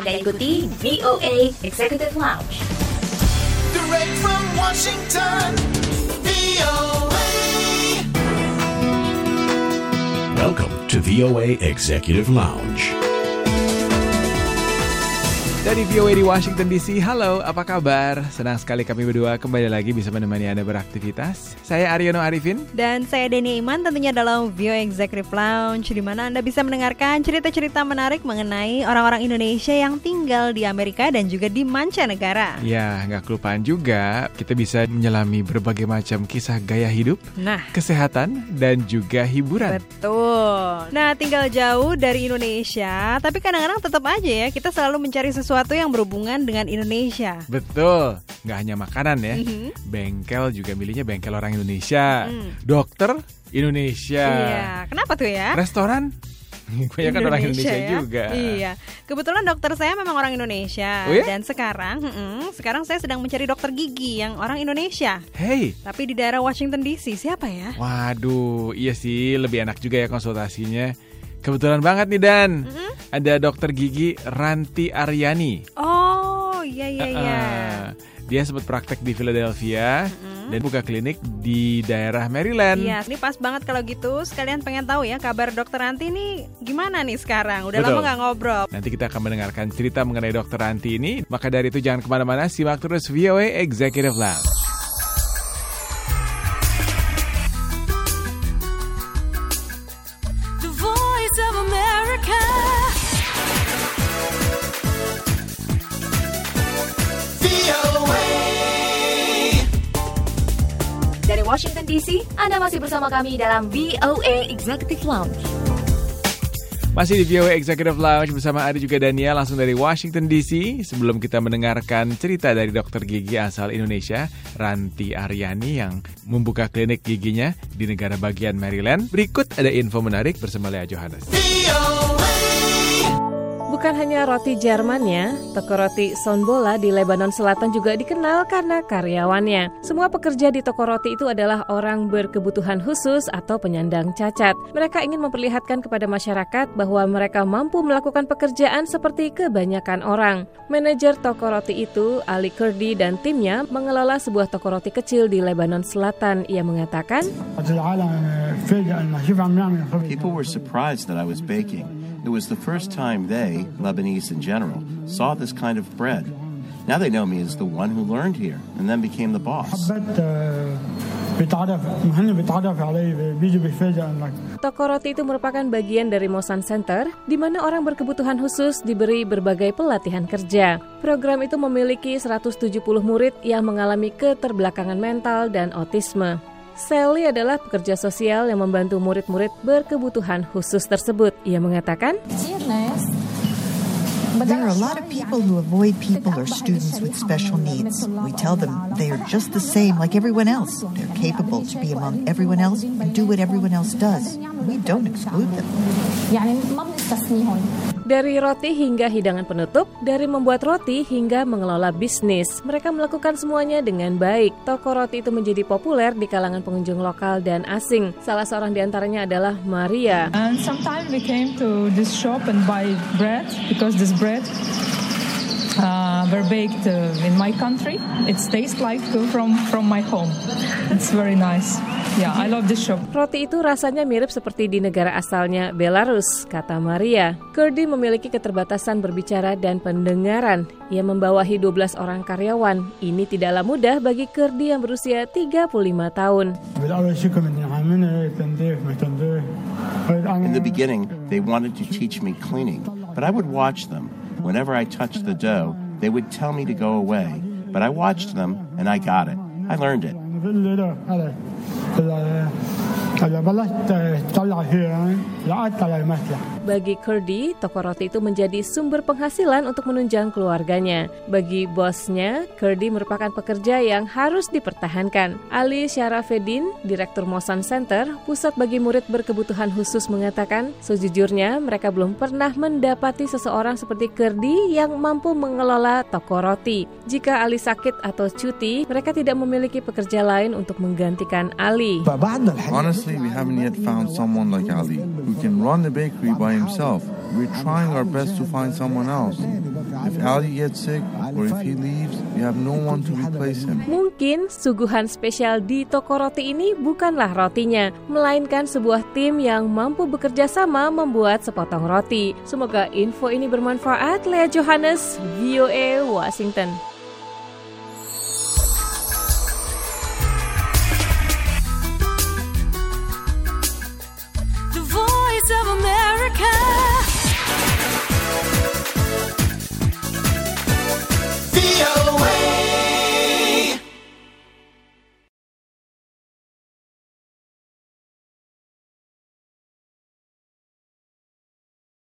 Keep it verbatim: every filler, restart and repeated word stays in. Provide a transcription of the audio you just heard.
Anda ikuti V O A Executive Lounge. Direct from Washington, V O A. Welcome to V O A Executive Lounge. Dari V O A di Washington D C, halo, apa kabar? Senang sekali kami berdua kembali lagi bisa menemani Anda beraktivitas. Saya Aryono Arifin. Dan saya Deni Iman, tentunya dalam V O A Executive Lounge, di mana Anda bisa mendengarkan cerita-cerita menarik mengenai orang-orang Indonesia yang tinggal di Amerika dan juga di mancanegara. Ya, nggak kelupaan juga, kita bisa menyelami berbagai macam kisah gaya hidup, Nah, kesehatan, dan juga hiburan. betul. Nah, tinggal jauh dari Indonesia, tapi kadang-kadang tetap aja ya, kita selalu mencari sesuatu sesuatu yang berhubungan dengan Indonesia. Betul, nggak hanya makanan ya, Mm-hmm. bengkel juga milihnya bengkel orang Indonesia, Mm. dokter Indonesia, Iya, kenapa tuh ya? restoran banyak kan orang Indonesia ya? juga. Iya, kebetulan dokter saya memang orang Indonesia. Oh ya? Dan sekarang, mm-mm, sekarang saya sedang mencari dokter gigi yang orang Indonesia. Hey, Tapi di daerah Washington D C, siapa ya? waduh, iya sih lebih enak juga ya konsultasinya. Kebetulan banget nih Dan, Mm-mm. ada dokter gigi Ranti Aryani. Oh, iya iya iya. Uh, dia sempat praktek di Philadelphia Mm-mm. dan buka klinik di daerah Maryland. Iya, ini pas banget kalau gitu. Sekalian pengen tahu ya kabar dokter Ranti ini gimana nih sekarang? Udah Betul. lama gak ngobrol. Nanti kita akan mendengarkan cerita mengenai dokter Ranti ini. Maka dari itu jangan kemana-mana, simak terus V O A Executive Lounge. The Voice of America. V O A. Dari Washington D C, Anda masih bersama kami dalam V O A Executive Lounge. Masih di V O A Executive Lounge bersama Adi juga Daniel langsung dari Washington D C. Sebelum kita mendengarkan cerita dari dokter gigi asal Indonesia, Ranti Aryani yang membuka klinik giginya di negara bagian Maryland, berikut ada info menarik bersama Lea Johannes. V O A. Bukan hanya roti Jermannya, toko roti Sonbola di Lebanon Selatan juga dikenal karena karyawannya. Semua pekerja di toko roti itu adalah orang berkebutuhan khusus atau penyandang cacat. Mereka ingin memperlihatkan kepada masyarakat bahwa mereka mampu melakukan pekerjaan seperti kebanyakan orang. Manajer toko roti itu, Ali Kurdi dan timnya mengelola sebuah toko roti kecil di Lebanon Selatan. Ia mengatakan, People were surprised that I was baking. It was the first time they, Lebanese in general, saw this kind of bread. Now they know me as the one who learned here and then became the boss. toko roti itu merupakan bagian dari Mosan Center, di mana orang berkebutuhan khusus diberi berbagai pelatihan kerja. Program itu memiliki seratus tujuh puluh murid yang mengalami keterbelakangan mental dan autisme. Sally adalah pekerja sosial yang membantu murid-murid berkebutuhan khusus tersebut. Ia mengatakan, There are a lot of people who avoid people or students with special needs. We tell them they are just the same like everyone else. They're capable to be among everyone else and do what everyone else does. We don't exclude them. Dari roti hingga hidangan penutup, dari membuat roti hingga mengelola bisnis, mereka melakukan semuanya dengan baik. Toko roti itu menjadi populer di kalangan pengunjung lokal dan asing. Salah seorang di antaranya adalah Maria. And sometimes we came to this shop and buy bread because this bread uh, were baked uh, in my country. It tastes like from from my home. It's very nice. Yeah, I love this shop. Roti itu rasanya mirip seperti di negara asalnya Belarus, kata Maria. Kurdi memiliki keterbatasan berbicara dan pendengaran. Ia membawahi dua belas orang karyawan. Ini tidaklah mudah bagi Kurdi yang berusia tiga puluh lima tahun. In the beginning, they wanted to teach me cleaning, but I would watch them. Whenever I touched the dough, they would tell me to go away. But I watched them, and I got it. I learned it. Bagi Kurdi, toko roti itu menjadi sumber penghasilan untuk menunjang keluarganya. Bagi bosnya, Kurdi merupakan pekerja yang harus dipertahankan. Ali Syarafeddin, Direktur Mosan Center, pusat bagi murid berkebutuhan khusus, mengatakan, sejujurnya mereka belum pernah mendapati seseorang seperti Kurdi yang mampu mengelola toko roti. Jika Ali sakit atau cuti, mereka tidak memiliki pekerja lain untuk menggantikan Ali. Honestly, we haven't yet found someone like Ali who can run the bakery by himself. We're trying our best to find someone else. If Ali gets sick or if he leaves, we have no one to replace him. Mungkin suguhan spesial di toko roti ini bukanlah rotinya, melainkan sebuah tim yang mampu bekerja sama membuat sepotong roti. Semoga info ini bermanfaat. Lea Johannes, V O A Washington. The voice of America.